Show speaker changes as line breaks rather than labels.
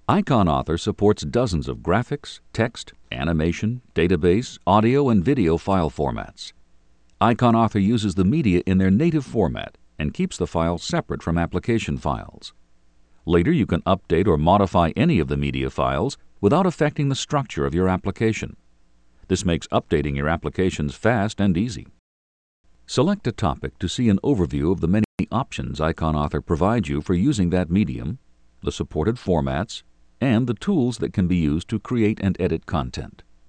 Icon Author supports dozens of graphics, text, animation, database, audio, and video file formats. Icon Author uses the media in their native format and keeps the file separate from application files. Later, you can update or modify any of the media files without affecting the structure of your application. This makes updating your applications fast and easy. Select a topic to see an overview of the many options Icon Author provides you for using that medium, the supported formats, and the tools that can be used to create and edit content.